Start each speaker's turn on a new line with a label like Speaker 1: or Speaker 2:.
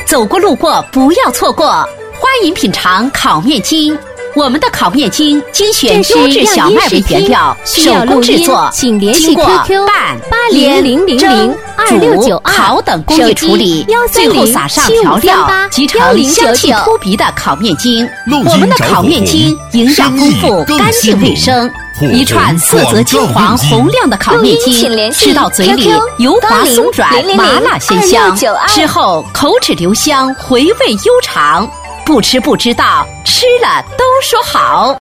Speaker 1: 走过路过不要错过，欢迎品尝烤面筋。我们的烤面筋精选优质小麦为原料，手工制作，
Speaker 2: 请联系
Speaker 1: 经过
Speaker 2: QQ
Speaker 1: 拌、
Speaker 2: 80000
Speaker 1: 蒸、煮、烤等工业处理，最后撒上调料，集成香气扑鼻的烤面筋。我们的烤面筋营养丰富，干净卫生。一串色泽金黄红亮的烤面筋，吃到嘴里油滑松软，麻辣鲜香，吃后口齿留香，回味悠长。不吃不知道，吃了都说好。